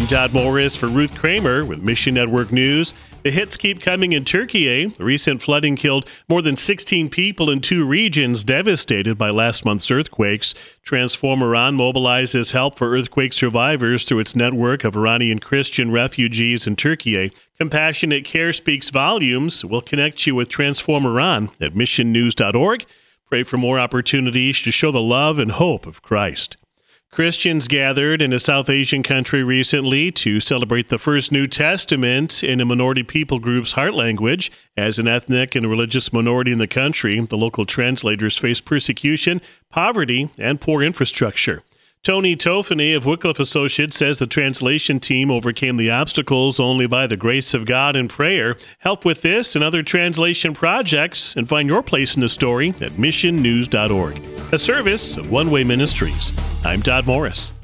I'm Todd Morris for Ruth Kramer with Mission Network News. The hits keep coming in Turkey. The recent flooding killed more than 16 people in 2 regions devastated by last month's earthquakes. Transform Iran mobilizes help for earthquake survivors through its network of Iranian Christian refugees in Turkey. Compassionate Care speaks volumes. We'll connect you with Transform Iran at missionnews.org. Pray for more opportunities to show the love and hope of Christ. Christians gathered in a South Asian country recently to celebrate the first New Testament in a minority people group's heart language. As an ethnic and religious minority in the country, the local translators face persecution, poverty, and poor infrastructure. Tony Tofany of Wycliffe Associates says the translation team overcame the obstacles only by the grace of God and prayer. Help with this and other translation projects and find your place in the story at missionnews.org, a service of One Way Ministries. I'm Todd Morris.